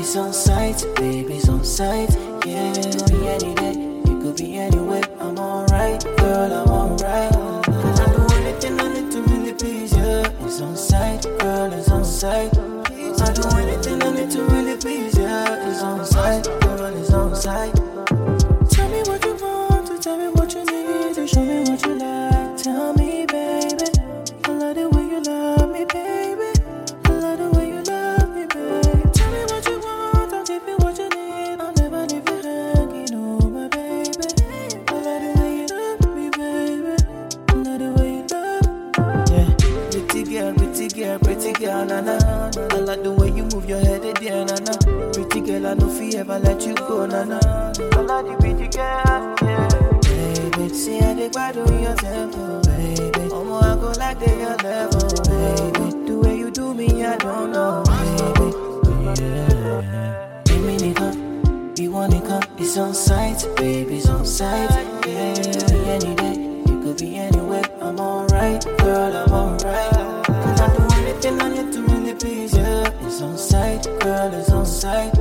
It's on sight, baby, it's on sight. Yeah, it could be any day, it could be anywhere. I'm alright, girl, I'm alright. Cause I do anything I need to really please you. It's on sight, girl, it's on sight. I do anything I need to really please you. It's on sight, girl, it's on sight. Tell me what you want, to tell me what you need, to show me what you like. Tell me, baby, I love the way you love me, baby. I love the way you love me, baby. Tell me what you want, I'll give you what you need. I'll never leave you hanging, oh my baby. I love the way you love me, baby. I love the way you love me. Yeah, pretty girl, na na. I like the way you move your head, there, na na. Pretty girl, I know fi ever let you go, na na. I like the pretty girl, yeah. Baby, see how they bad on your tempo, baby. I go like they your level, baby. The way you do me, I don't know, baby. Yeah. Give me nigga, you want it come, it's on sight, baby, it's on sight. Yeah, it could be any day, it could be anywhere. I'm alright, girl, I'm alright. Cause I do anything I need to really please you. It's on sight, girl, it's on sight.